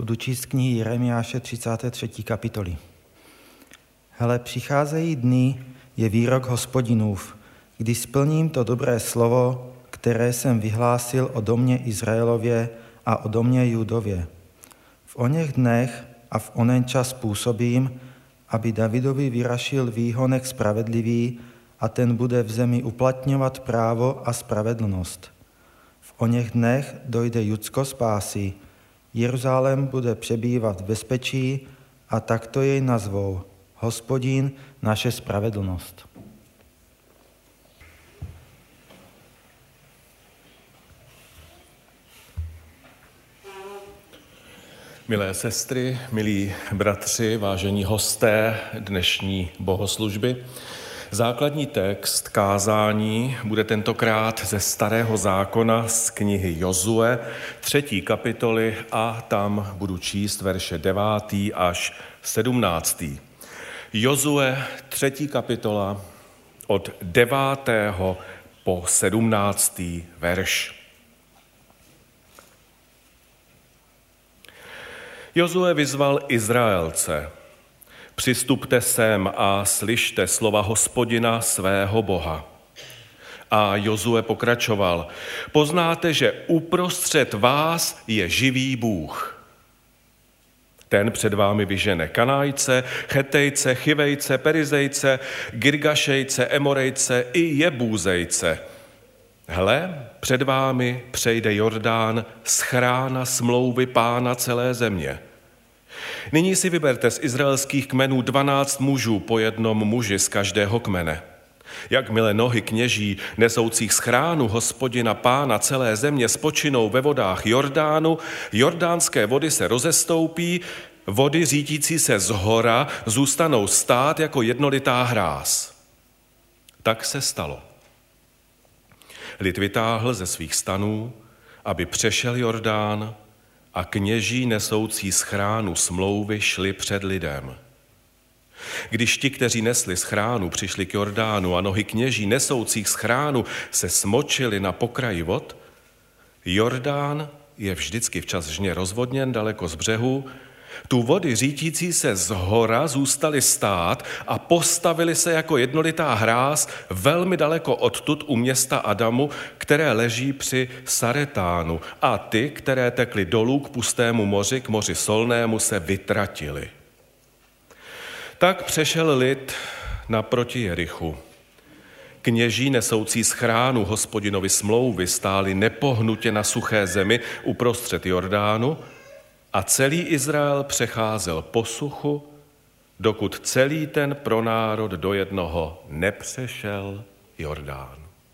Budu číst knihy Jeremiáše 33. kapitoly. Hele, přicházejí dny, je výrok Hospodinův, kdy splním to dobré slovo, které jsem vyhlásil o domě Izraelově a o domě Judově. V oněch dnech a v onen čas působím, aby Davidovi vyrašil výhonek spravedlivý a ten bude v zemi uplatňovat právo a spravedlnost. V oněch dnech dojde Judsko spásy, Jeruzalém bude přebývat v bezpečí a takto jej nazvou Hospodin naše spravedlnost. Milé sestry, milí bratři, vážení hosté dnešní bohoslužby, základní text kázání bude tentokrát ze Starého zákona z knihy Jozue, 3. kapitoly a tam budu číst verše 9. až 17. Jozue, 3. kapitola od 9. po 17. verš. Jozue vyzval Izraelce: Přistupte sem a slyšte slova Hospodina svého Boha. A Jozue pokračoval: Poznáte, že uprostřed vás je živý Bůh. Ten před vámi vyžene Kanájce, Chetejce, Chivejce, Perizejce, Girgašejce, Emorejce i Jebúzejce. Hle, před vámi přejde Jordán z chrána smlouvy Pána celé země. Nyní si vyberte z izraelských kmenů 12 mužů po jednom muži z každého kmene. Jakmile nohy kněží nesoucích z chránu Hospodina Pána celé země spočinou ve vodách Jordánu, jordánské vody se rozestoupí, vody řídící se z hora zůstanou stát jako jednolitá hráz. Tak se stalo. Lid vytáhl ze svých stanů, aby přešel Jordán, a kněží nesoucí z chránu smlouvy šli před lidem. Když ti, kteří nesli z chránu, přišli k Jordánu a nohy kněží nesoucích z chránu se smočili na pokraji vod, Jordán je vždycky včas žně rozvodněn daleko z břehu, tu vody řítící se z hora zůstaly stát a postavili se jako jednolitá hráz velmi daleko odtud u města Adamu, které leží při Saretánu, a ty, které tekly dolů k pustému moři, k moři solnému, se vytratily. Tak přešel lid naproti Jerichu. Kněží nesoucí z chránu Hospodinovi smlouvy stáli nepohnutě na suché zemi uprostřed Jordánu, a celý Izrael přecházel po suchu, dokud celý ten pronárod do jednoho nepřešel Jordán.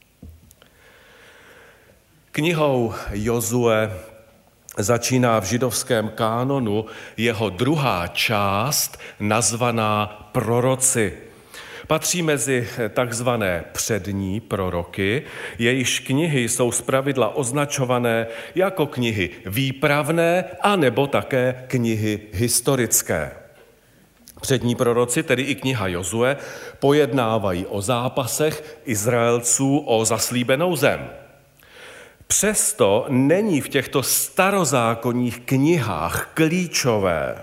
Knihou Jozue začíná v židovském kánonu jeho druhá část, nazvaná Proroci. Patří mezi takzvané přední proroky, jejichž knihy jsou zpravidla označované jako knihy výpravné anebo také knihy historické. Přední proroci, tedy i kniha Jozue, pojednávají o zápasech Izraelců o zaslíbenou zem. Přesto není v těchto starozákonních knihách klíčové.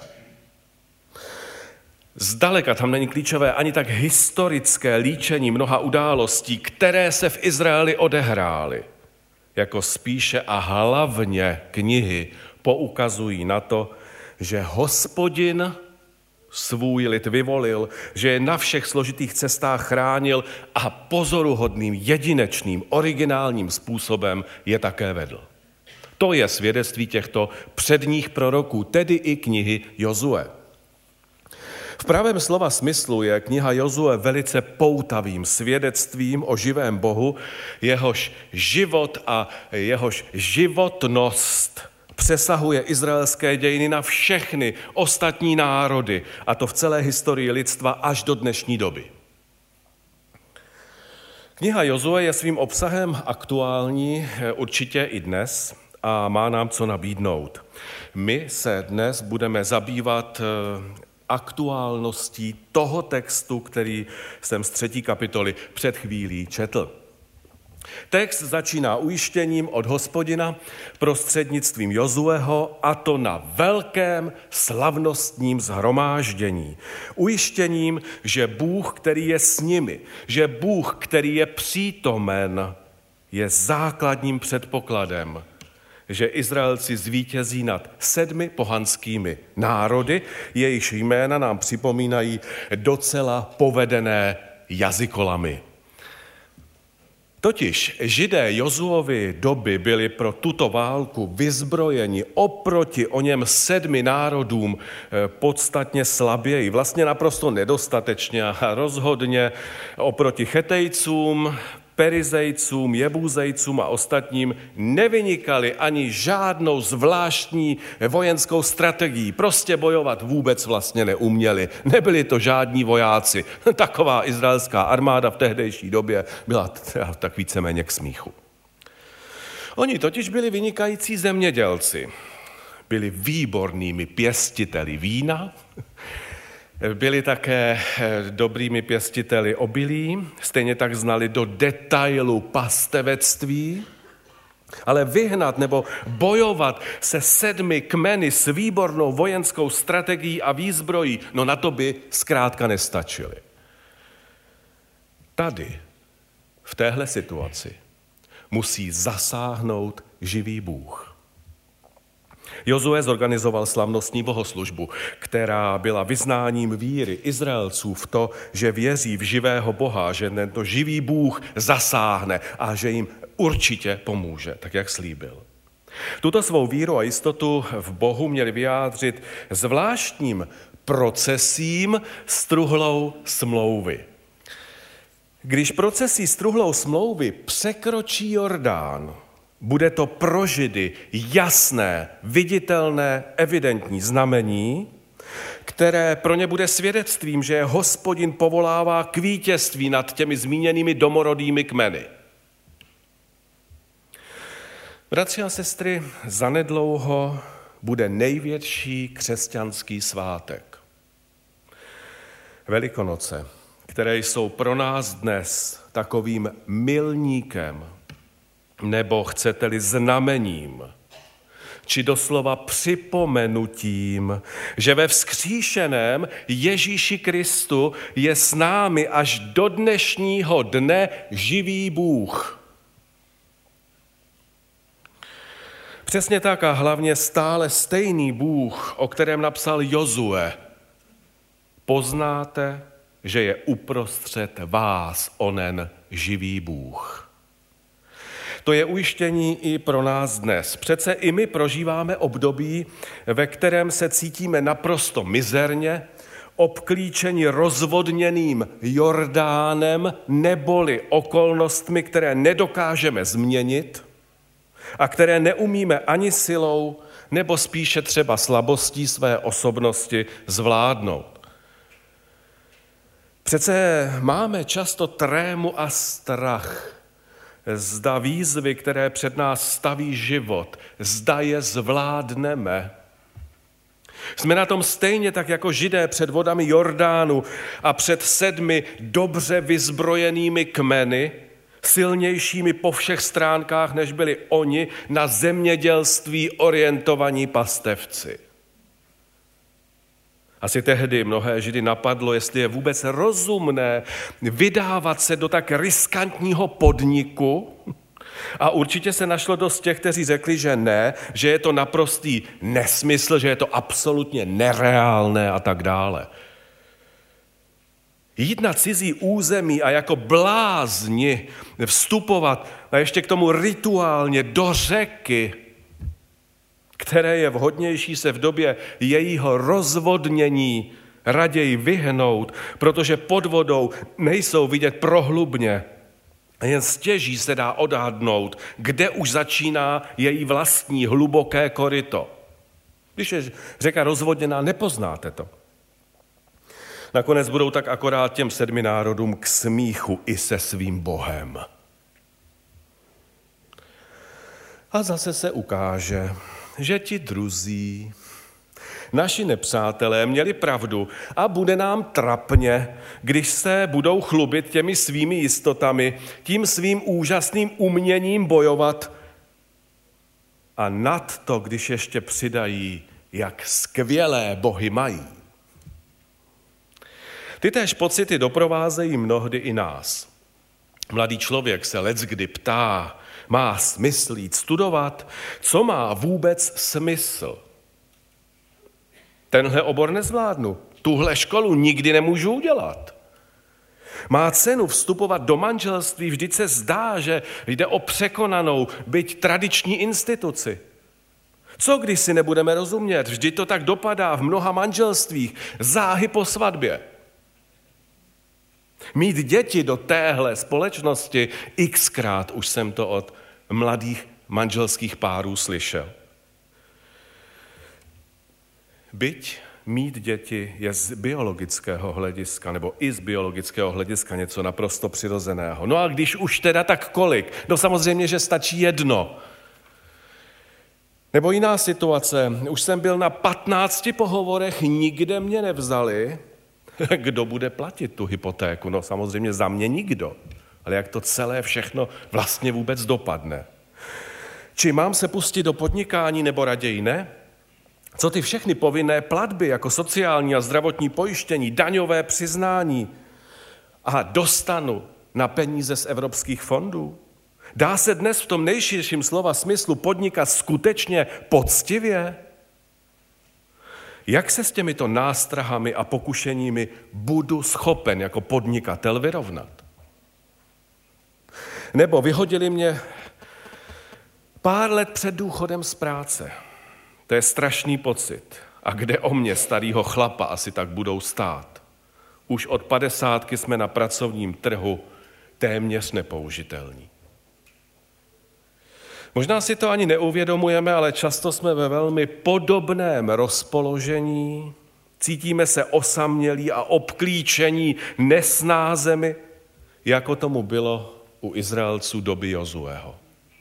Zdaleka tam není klíčové ani tak historické líčení mnoha událostí, které se v Izraeli odehrály, jako spíše a hlavně knihy poukazují na to, že Hospodin svůj lid vyvolil, že je na všech složitých cestách chránil a pozoruhodným, jedinečným, originálním způsobem je také vedl. To je svědectví těchto předních proroků, tedy i knihy Jozue. V pravém slova smyslu je kniha Jozue velice poutavým svědectvím o živém Bohu, jehož život a jehož životnost přesahuje izraelské dějiny na všechny ostatní národy, a to v celé historii lidstva až do dnešní doby. Kniha Jozue je svým obsahem aktuální určitě i dnes a má nám co nabídnout. My se dnes budeme zabývat aktuálností toho textu, který jsem z 3. kapitoly před chvílí četl. Text začíná ujištěním od Hospodina prostřednictvím Jozueho, a to na velkém slavnostním shromáždění. Ujištěním, že Bůh, který je s nimi, že Bůh, který je přítomen, je základním předpokladem, že Izraelci zvítězí nad 7 pohanskými národy, jejichž jména nám připomínají docela povedené jazykolamy. Totiž Židé Jozuovy doby byli pro tuto válku vyzbrojeni oproti oněm 7 národům podstatně slaběji, vlastně naprosto nedostatečně a rozhodně oproti Chetejcům, Perizejcům, Jebúzejcům a ostatním nevynikali ani žádnou zvláštní vojenskou strategií. Prostě bojovat vůbec vlastně neuměli. Nebyli to žádní vojáci. Taková izraelská armáda v tehdejší době byla tak víceméně k smíchu. Oni totiž byli vynikající zemědělci. Byli výbornými pěstiteli vína, byli také dobrými pěstiteli obilí, stejně tak znali do detailu pastevectví, ale vyhnat nebo bojovat se 7 kmeny s výbornou vojenskou strategií a výzbrojí, no na to by zkrátka nestačili. Tady, v téhle situaci, musí zasáhnout živý Bůh. Jozue zorganizoval slavnostní bohoslužbu, která byla vyznáním víry Izraelců v to, že věří v živého Boha, že tento živý Bůh zasáhne a že jim určitě pomůže, tak jak slíbil. Tuto svou víru a jistotu v Bohu měli vyjádřit zvláštním procesím s truhlou smlouvy. Když procesí s truhlou smlouvy překročí Jordán, bude to pro Židy jasné, viditelné, evidentní znamení, které pro ně bude svědectvím, že Hospodin povolává k vítězství nad těmi zmíněnými domorodými kmeny. Bratři a sestry, zanedlouho bude největší křesťanský svátek. Velikonoce, které jsou pro nás dnes takovým milníkem, nebo chcete-li znamením, či doslova připomenutím, že ve vzkříšeném Ježíši Kristu je s námi až do dnešního dne živý Bůh. Přesně tak a hlavně stále stejný Bůh, o kterém napsal Jozue. Poznáte, že je uprostřed vás onen živý Bůh. To je ujištění i pro nás dnes. Přece i my prožíváme období, ve kterém se cítíme naprosto mizerně, obklíčeni rozvodněným Jordánem neboli okolnostmi, které nedokážeme změnit a které neumíme ani silou, nebo spíše třeba slabostí své osobnosti zvládnout. Přece máme často trému a strach, zda výzvy, které před nás staví život, zda je zvládneme. Jsme na tom stejně tak jako Židé před vodami Jordánu a před 7 dobře vyzbrojenými kmeny, silnějšími po všech stránkách, než byli oni, na zemědělství orientovaní pastevci. Asi tehdy mnohé Židy napadlo, jestli je vůbec rozumné vydávat se do tak riskantního podniku, a určitě se našlo dost těch, kteří řekli, že ne, že je to naprostý nesmysl, že je to absolutně nereálné a tak dále. Jít na cizí území a jako blázni vstupovat a ještě k tomu rituálně do řeky, které je vhodnější se v době jejího rozvodnění raději vyhnout, protože pod vodou nejsou vidět prohlubně. Jen stěží se dá odhadnout, kde už začíná její vlastní hluboké koryto. Když je řeka rozvodněná, nepoznáte to. Nakonec budou tak akorát těm 7 národům k smíchu i se svým Bohem. A zase se ukáže, že ti druzí, naši nepřátelé měli pravdu a bude nám trapně, když se budou chlubit těmi svými jistotami, tím svým úžasným uměním bojovat a nad to, když ještě přidají, jak skvělé bohy mají. Tytéž pocity doprovázejí mnohdy i nás. Mladý člověk se leckdy ptá, má smysl jít studovat? Co má vůbec smysl? Tenhle obor nezvládnu, tuhle školu nikdy nemůžu udělat. Má cenu vstupovat do manželství, vždyť se zdá, že jde o překonanou, byť tradiční instituci. Co když si nebudeme rozumět? Vždyť to tak dopadá v mnoha manželstvích, záhy po svatbě. Mít děti do téhle společnosti, xkrát už jsem to od mladých manželských párů slyšel. Byť mít děti je z biologického hlediska, nebo i z biologického hlediska něco naprosto přirozeného. No a když už teda, tak kolik? No samozřejmě, že stačí jedno. Nebo jiná situace. Už jsem byl na 15 pohovorech, nikde mě nevzali. Kdo bude platit tu hypotéku? No samozřejmě za mě nikdo. Ale jak to celé všechno vlastně vůbec dopadne? Či mám se pustit do podnikání, nebo raději ne? Co ty všechny povinné platby, jako sociální a zdravotní pojištění, daňové přiznání a dostanu na peníze z evropských fondů? Dá se dnes v tom nejširším slova smyslu podnikat skutečně poctivě? Jak se s těmito nástrahami a pokušeními budu schopen jako podnikatel vyrovnat? Nebo vyhodili mě pár let před důchodem z práce. To je strašný pocit. A kde o mě, starýho chlapa, asi tak budou stát? Už od 50 jsme na pracovním trhu téměř nepoužitelní. Možná si to ani neuvědomujeme, ale často jsme ve velmi podobném rozpoložení, cítíme se osamělí a obklíčení nesnázemi, jako tomu bylo u Izraelců doby Jozueho.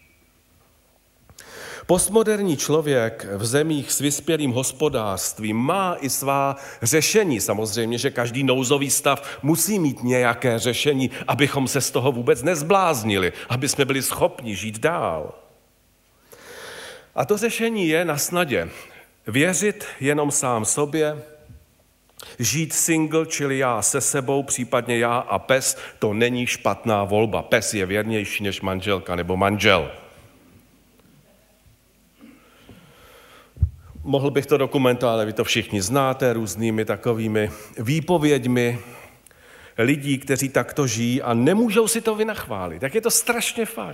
Postmoderní člověk v zemích s vyspělým hospodářstvím má i svá řešení. Samozřejmě, že každý nouzový stav musí mít nějaké řešení, abychom se z toho vůbec nezbláznili, aby jsme byli schopni žít dál. A to řešení je na snadě. Věřit jenom sám sobě, žít single, čili já se sebou, případně já a pes, to není špatná volba. Pes je věrnější než manželka nebo manžel. Mohl bych to dokumentovat, ale vy to všichni znáte, různými takovými výpověďmi lidí, kteří takto žijí a nemůžou si to vynachválit. Tak je to strašně fajn.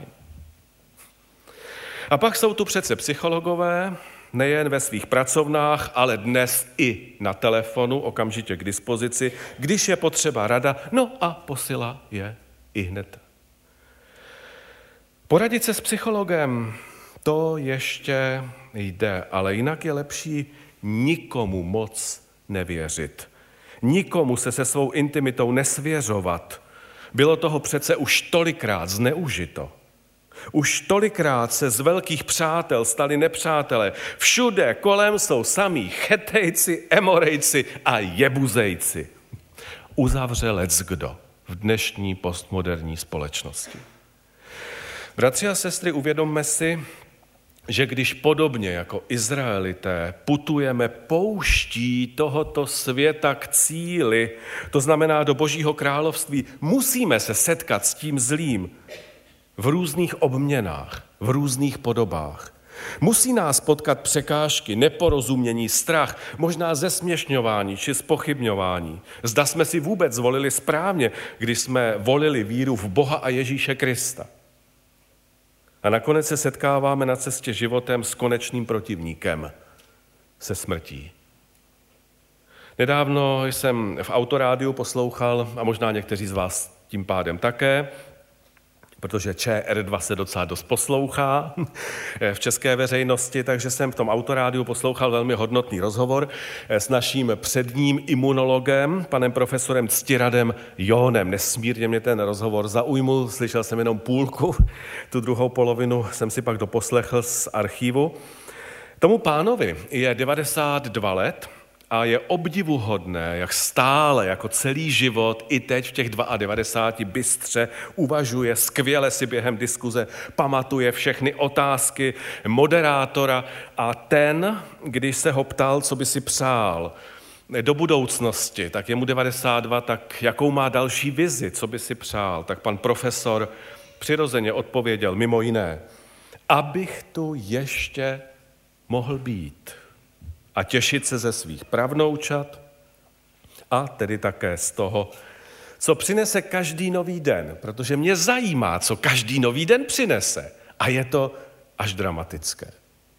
A pak jsou tu přece psychologové, nejen ve svých pracovnách, ale dnes i na telefonu, okamžitě k dispozici, když je potřeba rada, no a posila je i hned. Poradit se s psychologem, to ještě jde, ale jinak je lepší nikomu moc nevěřit. Nikomu se svou intimitou nesvěřovat. Bylo toho přece už tolikrát zneužito. Už tolikrát se z velkých přátel stali nepřátelé. Všude kolem jsou samí Chetejci, Emorejci a Jebuzejci. Uzavře leckdo v dnešní postmoderní společnosti. Bratři a sestry, uvědomme si, že když podobně jako Izraelité putujeme pouští tohoto světa k cíli, to znamená do Božího království, musíme se setkat s tím zlým v různých obměnách, v různých podobách. Musí nás potkat překážky, neporozumění, strach, možná zesměšňování či zpochybňování. Zda jsme si vůbec zvolili správně, když jsme volili víru v Boha a Ježíše Krista. A nakonec se setkáváme na cestě životem s konečným protivníkem, se smrtí. Nedávno jsem v autorádiu poslouchal, a možná někteří z vás tím pádem také, protože ČR2 se docela dost poslouchá v české veřejnosti, takže jsem v tom autorádiu poslouchal velmi hodnotný rozhovor s naším předním imunologem, panem profesorem Ctiradem Jónem. Nesmírně mě ten rozhovor zaujmul, slyšel jsem jenom půlku, tu druhou polovinu jsem si pak doposlechl z archivu. Tomu pánovi je 92 let A je obdivuhodné, jak stále, jako celý život, i teď v těch 92 bystře uvažuje, skvěle si během diskuze pamatuje všechny otázky moderátora a ten, když se ho ptal, co by si přál do budoucnosti, tak je mu 92, tak jakou má další vizi, co by si přál, tak pan profesor přirozeně odpověděl mimo jiné, abych tu ještě mohl být a těšit se ze svých pravnoučat a tedy také z toho, co přinese každý nový den, protože mě zajímá, co každý nový den přinese a je to až dramatické.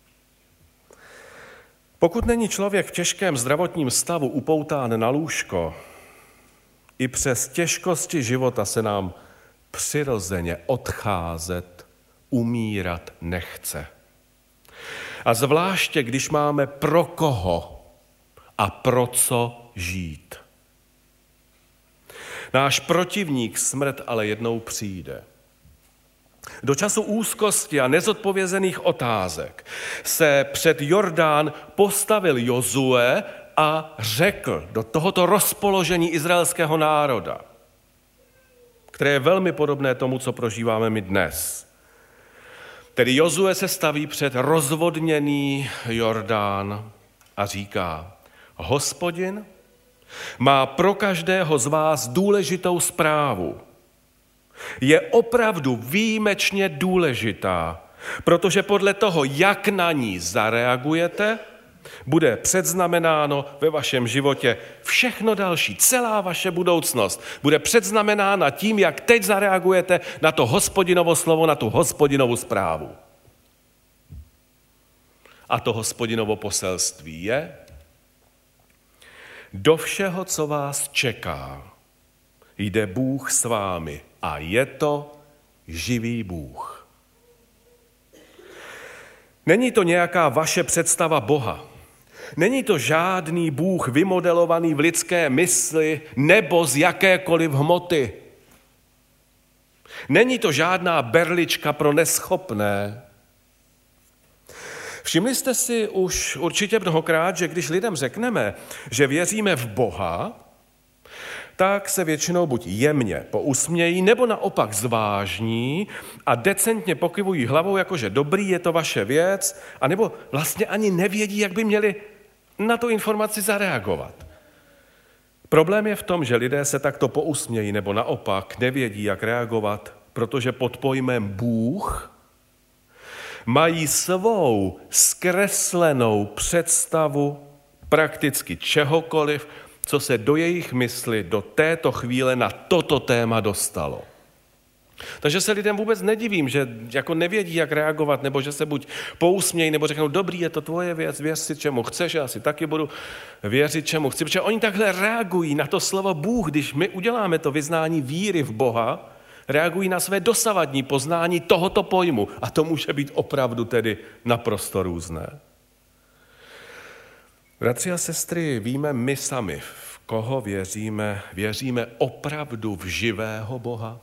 Pokud není člověk v těžkém zdravotním stavu upoután na lůžko, i přes těžkosti života se nám přirozeně odcházet, umírat nechce. A zvláště, když máme pro koho a pro co žít. Náš protivník smrt ale jednou přijde. Do času úzkosti a nezodpovězených otázek se před Jordán postavil Jozue a řekl do tohoto rozpoložení izraelského národa, které je velmi podobné tomu, co prožíváme my dnes. Tedy Jozue se staví před rozvodněný Jordán a říká, Hospodin má pro každého z vás důležitou zprávu. Je opravdu výjimečně důležitá, protože podle toho, jak na ní zareagujete, bude předznamenáno ve vašem životě všechno další, celá vaše budoucnost bude předznamenána tím, jak teď zareagujete na to Hospodinovo slovo, na tu Hospodinovu zprávu. A to Hospodinovo poselství je, do všeho, co vás čeká, jde Bůh s vámi a je to živý Bůh. Není to nějaká vaše představa Boha. Není to žádný Bůh vymodelovaný v lidské mysli nebo z jakékoliv hmoty. Není to žádná berlička pro neschopné. Všimli jste si už určitě mnohokrát, že když lidem řekneme, že věříme v Boha, tak se většinou buď jemně pousmějí, nebo naopak zvážní a decentně pokyvují hlavou, jakože dobrý, je to vaše věc, anebo vlastně ani nevědí, jak by měli na tu informaci zareagovat. Problém je v tom, že lidé se takto pousmějí, nebo naopak nevědí, jak reagovat, protože pod pojmem Bůh mají svou zkreslenou představu prakticky čehokoliv, co se do jejich mysli do této chvíle na toto téma dostalo. Takže se lidem vůbec nedivím, že jako nevědí, jak reagovat, nebo že se buď pousmějí, nebo řeknou, dobrý, je to tvoje věc, věř si, čemu chceš, já si taky budu věřit, čemu chci. Protože oni takhle reagují na to slovo Bůh, když my uděláme to vyznání víry v Boha, reagují na své dosavadní poznání tohoto pojmu. A to může být opravdu tedy naprosto různé. Bratři a sestry, víme my sami, v koho věříme. Věříme opravdu v živého Boha?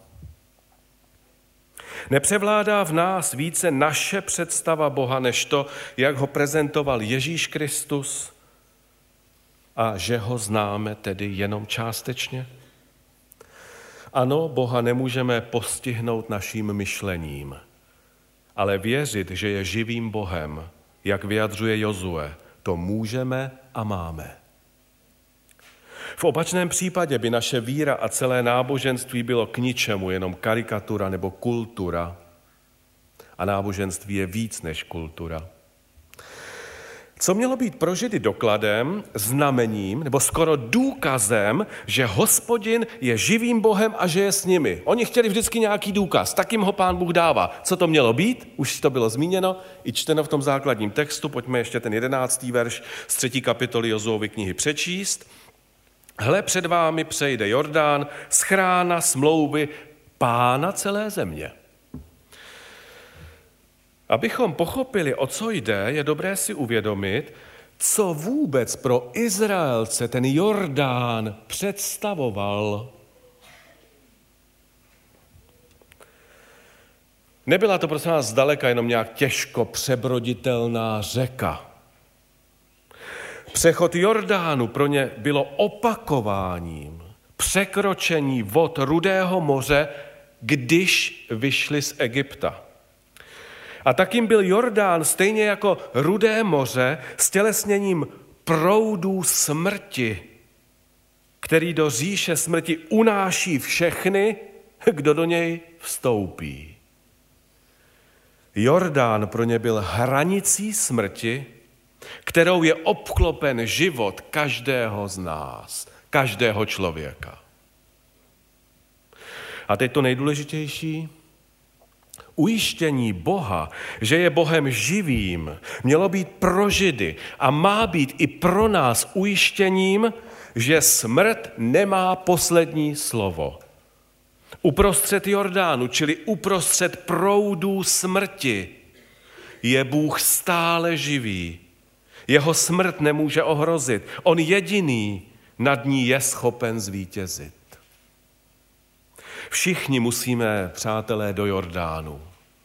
Nepřevládá v nás více naše představa Boha, než to, jak ho prezentoval Ježíš Kristus a že ho známe tedy jenom částečně? Ano, Boha nemůžeme postihnout naším myšlením, ale věřit, že je živým Bohem, jak vyjadřuje Jozue, to můžeme a máme. V opačném případě by naše víra a celé náboženství bylo k ničemu, jenom karikatura nebo kultura. A náboženství je víc než kultura. Co mělo být pro Židy dokladem, znamením, nebo skoro důkazem, že Hospodin je živým Bohem a že je s nimi. Oni chtěli vždycky nějaký důkaz, tak jim ho Pán Bůh dává. Co to mělo být? Už to bylo zmíněno i čteno v tom základním textu. Pojďme ještě ten 11. verš z 3. kapitoly Jozuovy knihy přečíst. Hle, před vámi přejde Jordán, schrána smlouvy Pána celé země. Abychom pochopili, o co jde, je dobré si uvědomit, co vůbec pro Izraelce ten Jordán představoval. Nebyla to prosím vás zdaleka jenom nějak těžko přebroditelná řeka. Přechod Jordánu pro ně bylo opakováním překročení vod Rudého moře, když vyšli z Egypta. A tak jim byl Jordán stejně jako Rudé moře stělesněním proudů smrti, který do říše smrti unáší všechny, kdo do něj vstoupí. Jordán pro ně byl hranicí smrti, kterou je obklopen život každého z nás, každého člověka. A teď to nejdůležitější. Ujištění Boha, že je Bohem živým, mělo být pro Židy a má být i pro nás ujištěním, že smrt nemá poslední slovo. Uprostřed Jordánu, čili uprostřed proudů smrti, je Bůh stále živý. Jeho smrt nemůže ohrozit. On jediný nad ní je schopen zvítězit. Všichni musíme, přátelé, do Jordánu.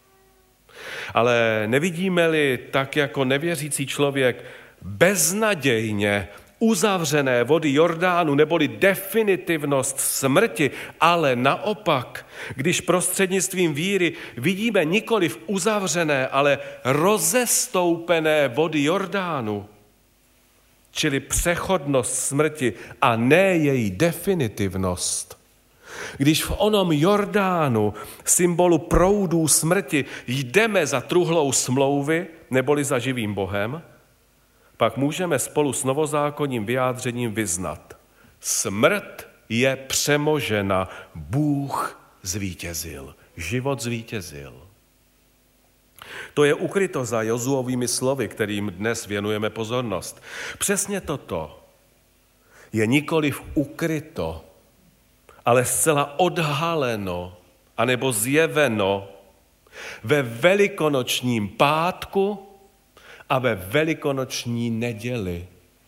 Ale nevidíme-li tak jako nevěřící člověk beznadějně uzavřené vody Jordánu neboli definitivnost smrti, ale naopak, když prostřednictvím víry vidíme nikoliv uzavřené, ale rozestoupené vody Jordánu, čili přechodnost smrti a ne její definitivnost, když v onom Jordánu, symbolu proudů smrti, jdeme za truhlou smlouvy neboli za živým Bohem, pak můžeme spolu s novozákonním vyjádřením vyznat: smrt je přemožena, Bůh zvítězil, život zvítězil. To je ukryto za Jozuovými slovy, kterým dnes věnujeme pozornost. Přesně toto je nikoliv ukryto, ale zcela odhaleno anebo zjeveno ve velikonočním pátku a ve velikonoční neděli.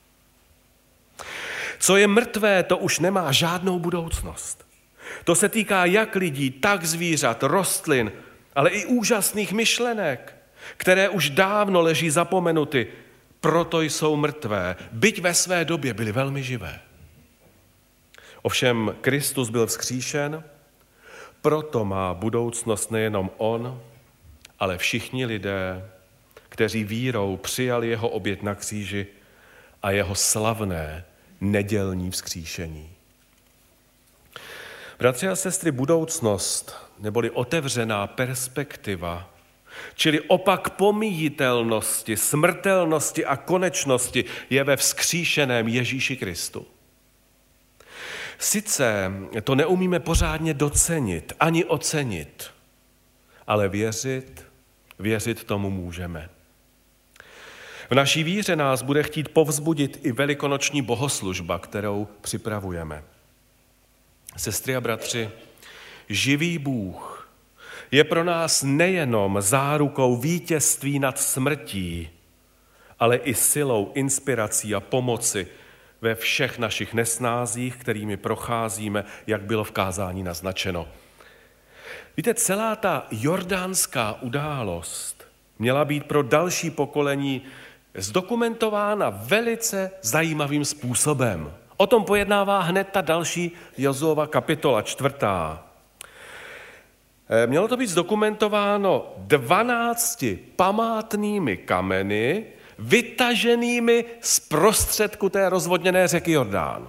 Co je mrtvé, to už nemá žádnou budoucnost. To se týká jak lidí, tak zvířat, rostlin, ale i úžasných myšlenek, které už dávno leží zapomenuty, proto jsou mrtvé, byť ve své době byly velmi živé. Ovšem Kristus byl vzkříšen, proto má budoucnost nejenom on, ale všichni lidé, kteří vírou přijali jeho oběť na kříži a jeho slavné nedělní vzkříšení. Bratři a sestry, budoucnost, neboli otevřená perspektiva, čili opak pomíjitelnosti, smrtelnosti a konečnosti, je ve vzkříšeném Ježíši Kristu. Sice to neumíme pořádně docenit, ani ocenit, ale věřit tomu můžeme. V naší víře nás bude chtít povzbudit i velikonoční bohoslužba, kterou připravujeme. Sestry a bratři, živý Bůh je pro nás nejenom zárukou vítězství nad smrtí, ale i silou, inspirací a pomoci ve všech našich nesnázích, kterými procházíme, jak bylo v kázání naznačeno. Víte, celá ta jordánská událost měla být pro další pokolení zdokumentována velice zajímavým způsobem. O tom pojednává hned ta další Jozuova kapitola 4. Mělo to být zdokumentováno 12 památnými kameny, vytaženými z prostředku té rozvodněné řeky Jordán.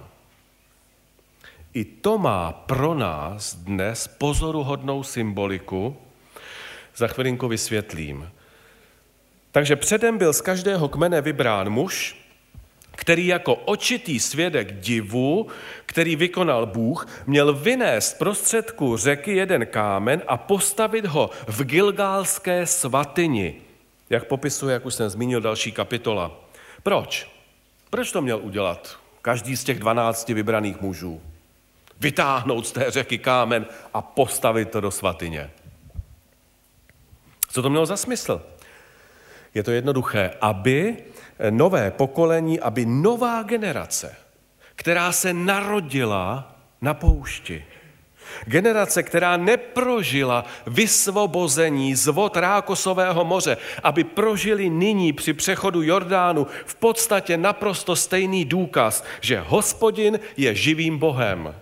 I to má pro nás dnes pozoruhodnou symboliku. Za chvilinku vysvětlím. Takže předem byl z každého kmene vybrán muž, který jako očitý svědek divu, který vykonal Bůh, měl vynést prostředku řeky jeden kámen a postavit ho v Gilgálské svatyni, jak popisuje, jak už jsem zmínil, další kapitola. Proč? Proč to měl udělat každý z těch 12 vybraných mužů? Vytáhnout z té řeky kámen a postavit to do svatyně. Co to mělo za smysl? Je to jednoduché, aby nové pokolení, aby nová generace, která se narodila na poušti, Generace, která neprožila vysvobození z vod Rákosového moře, aby prožili nyní při přechodu Jordánu v podstatě naprosto stejný důkaz, že Hospodin je živým Bohem.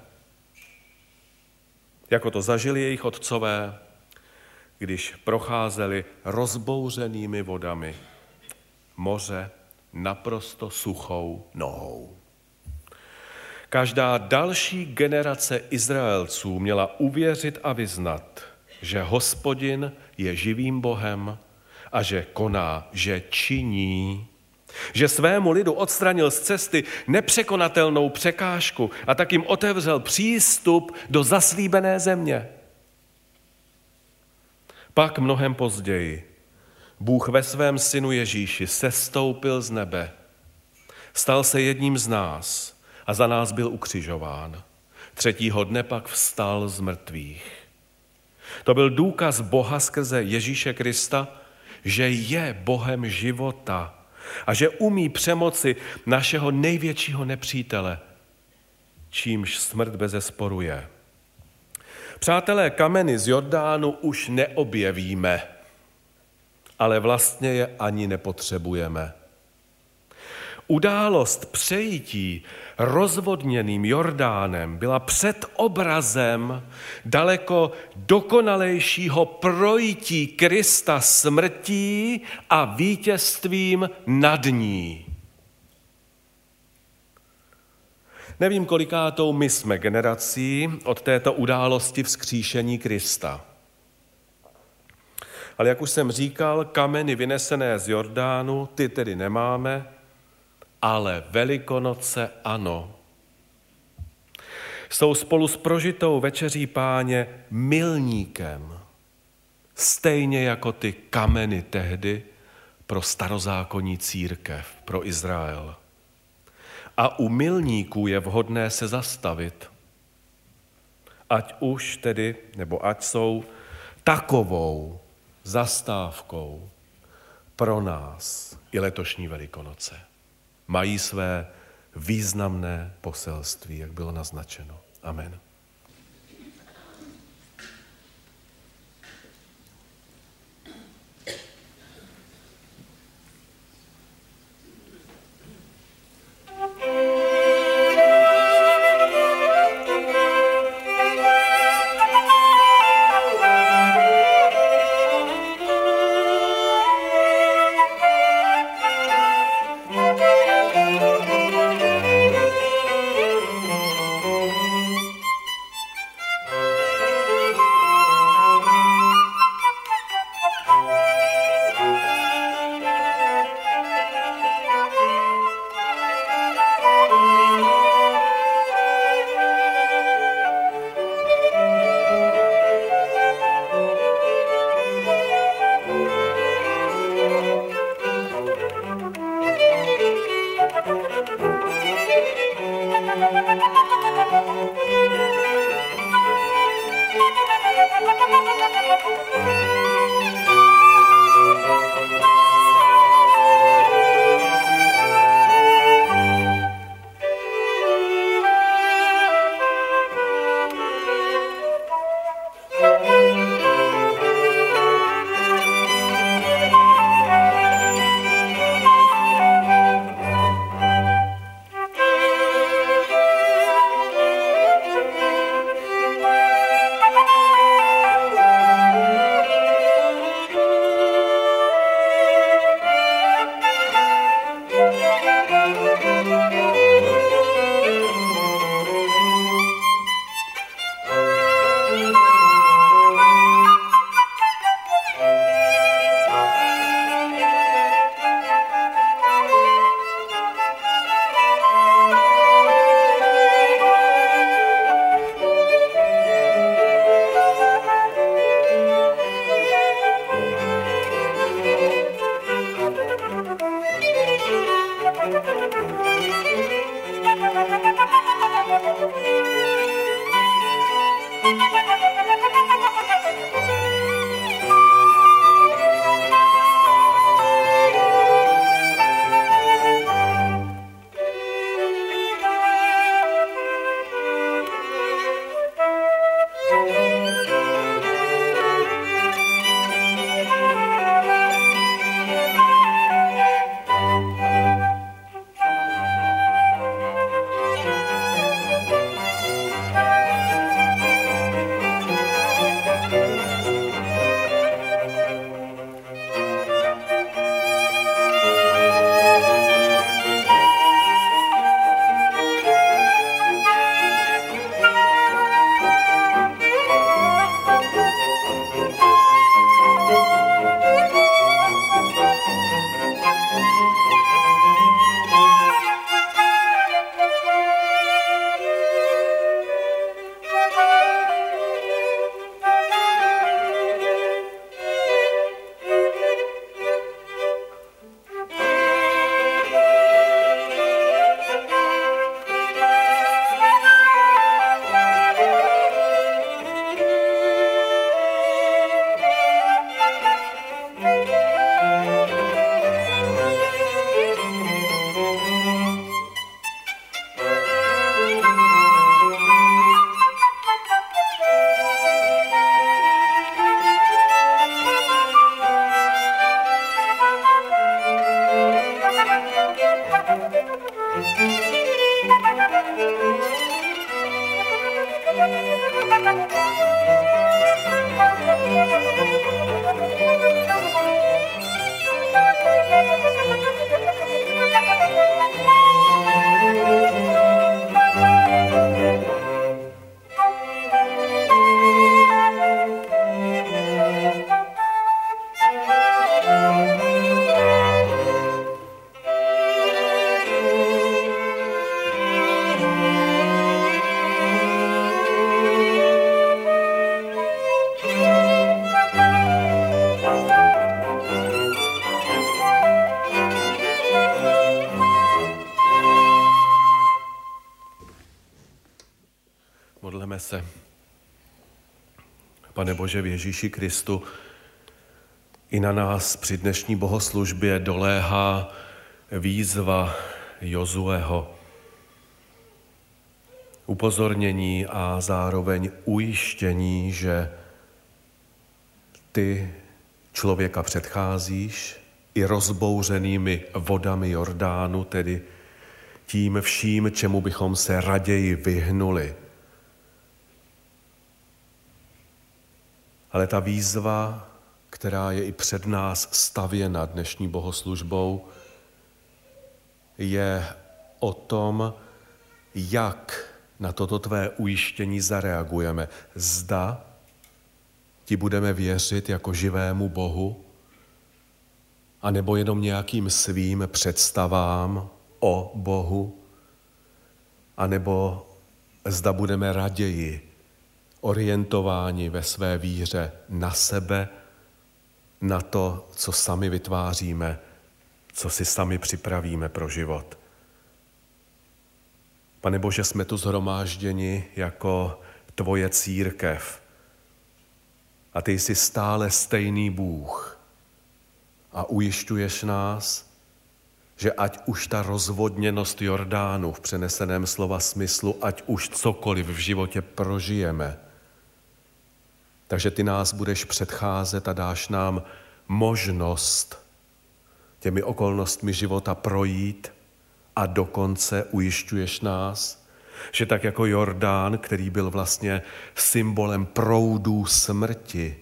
Jako to zažili jejich otcové, když procházeli rozbouřenými vodami moře naprosto suchou nohou. Každá další generace Izraelců měla uvěřit a vyznat, že Hospodin je živým Bohem a že koná, že činí, že svému lidu odstranil z cesty nepřekonatelnou překážku a tak jim otevřel přístup do zaslíbené země. Pak mnohem později Bůh ve svém synu Ježíši sestoupil z nebe, stal se jedním z nás a za nás byl ukřižován. Třetího dne pak vstal z mrtvých. To byl důkaz Boha skrze Ježíše Krista, že je Bohem života a že umí přemoci našeho největšího nepřítele, čímž smrt bezesporu je. Přátelé, kameny z Jordánu už neobjevíme, ale vlastně je ani nepotřebujeme. Událost přejítí rozvodněným Jordánem byla předobrazem daleko dokonalejšího projití Krista smrtí a vítězstvím nad ní. Nevím, kolikátou my jsme generací od této události vzkříšení Krista. Ale jak už jsem říkal, kameny vynesené z Jordánu, ty tedy nemáme, ale Velikonoce ano. Jsou spolu s prožitou večeří Páně milníkem, stejně jako ty kameny tehdy pro starozákonní církev, pro Izrael. A u milníků je vhodné se zastavit, ať už tedy, nebo ať jsou takovou zastávkou pro nás i letošní Velikonoce. Mají své významné poselství, jak bylo naznačeno. Amen. Pane Bože, v Ježíši Kristu, i na nás při dnešní bohoslužbě doléhá výzva Jozueho. Upozornění a zároveň ujištění, že ty člověka předcházíš i rozbouřenými vodami Jordánu, tedy tím vším, čemu bychom se raději vyhnuli. Ale ta výzva, která je i před nás stavěna dnešní bohoslužbou, je o tom, jak na toto tvé ujištění zareagujeme. Zda ti budeme věřit jako živému Bohu, anebo jenom nějakým svým představám o Bohu, anebo zda budeme raději orientováni ve své víře na sebe, na to, co sami vytváříme, co si sami připravíme pro život. Pane Bože, jsme tu shromážděni jako tvoje církev a ty jsi stále stejný Bůh a ujišťuješ nás, že ať už ta rozvodněnost Jordánu v přeneseném slova smyslu, ať už cokoliv v životě prožijeme, takže ty nás budeš předcházet a dáš nám možnost těmi okolnostmi života projít a dokonce ujišťuješ nás, že tak jako Jordán, který byl vlastně symbolem proudů smrti,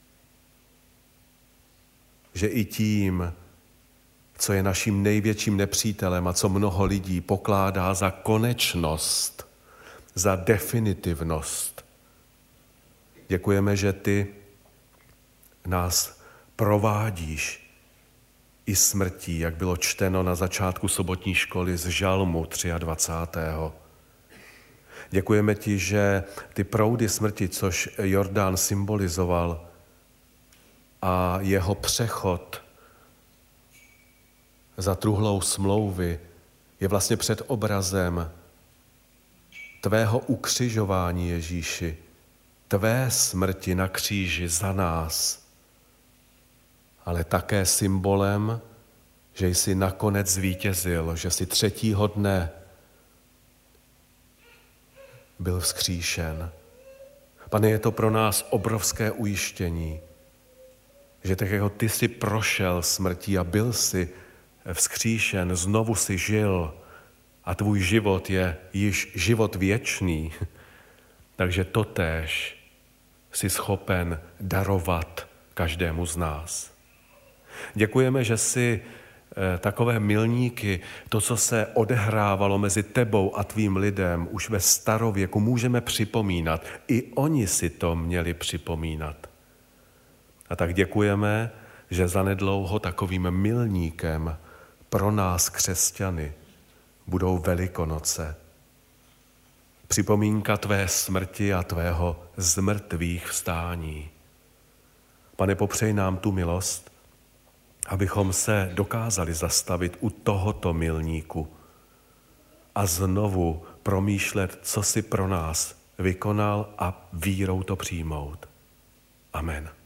že i tím, co je naším největším nepřítelem a co mnoho lidí pokládá za konečnost, za definitivnost. Děkujeme, že ty nás provádíš i smrtí, jak bylo čteno na začátku sobotní školy z Žalmu 23. Děkujeme ti, že ty proudy smrti, což Jordán symbolizoval, a jeho přechod za truhlou smlouvy je vlastně předobrazem tvého ukřižování, Ježíši, tvé smrti na kříži za nás, ale také symbolem, že jsi nakonec zvítězil, že jsi třetího dne byl vzkříšen. Pane, je to pro nás obrovské ujištění, že tak jako ty jsi prošel smrtí a byl jsi vzkříšen, znovu si žil a tvůj život je již život věčný, takže totéž jsi schopen darovat každému z nás. Děkujeme, že jsi takové milníky, to, co se odehrávalo mezi tebou a tvým lidem už ve starověku, můžeme připomínat. I oni si to měli připomínat. A tak děkujeme, že zanedlouho takovým milníkem pro nás křesťany budou Velikonoce. Připomínka tvé smrti a tvého z mrtvých vstání. Pane, popřej nám tu milost, abychom se dokázali zastavit u tohoto milníku a znovu promýšlet, co jsi pro nás vykonal a vírou to přijmout. Amen.